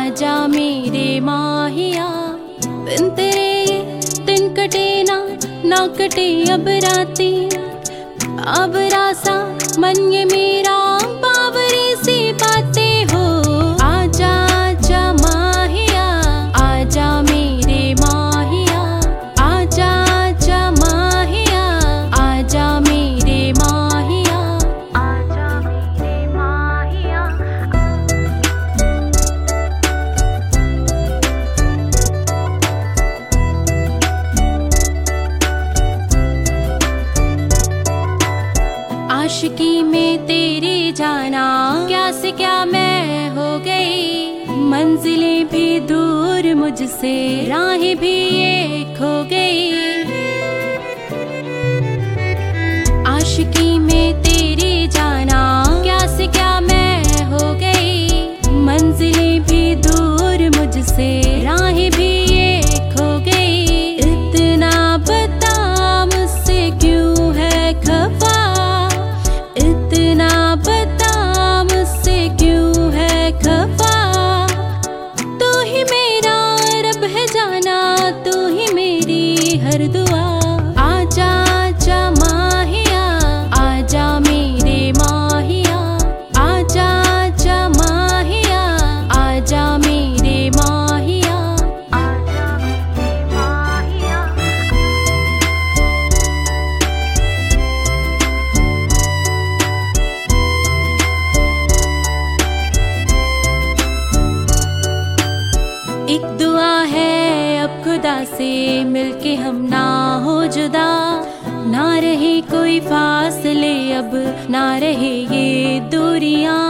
आजा मेरे माहिया, बिन तेरे ये दिन कटे ना कटे अब रातें। अब रासा मन ये मेरा बावरी सी बातें हो। आजा आजा माहिया, आजा मेरे माहिया, आजा आजा माहिया, आजा मेरे माहिया, आजा मेरे माहिया। आशिकी में तेरी जाना, क्या से क्या मैं हो गई। मंजिलें भी दूर मुझसे, राहें भी ये खो गई। आशिकी में तेरी जाना, क्या से क्या मैं हो गई। मंजिलें भी दूर मुझसे, राहें भी ये खो गई। इतना बता मुझसे क्यों है खफा, इतना बता मुझसे क्यों है खफा। तू ही मेरा रब है जाना, तू ही मेरी हर दुआ। आजा आजा माहिया, आजा मेरे माहिया, आजा आजा माहिया, आजा मेरे माहिया, आजा मेरे माहिया। एक दुआ है अब खुदा से, मिलके हम ना हो जुदा। ना रहे कोई फासले अब, ना रहे ये दूरियां।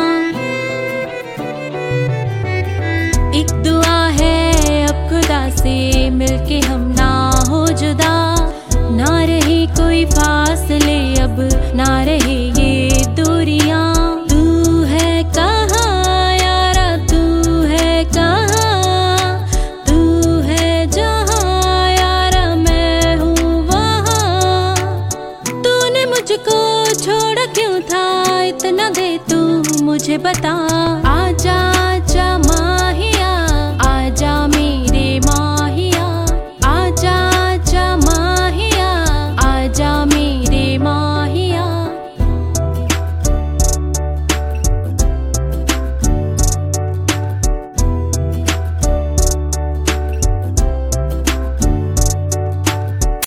एक दुआ है अब खुदा से, मिलके हम ना हो जुदा। ना रहे कोई फासले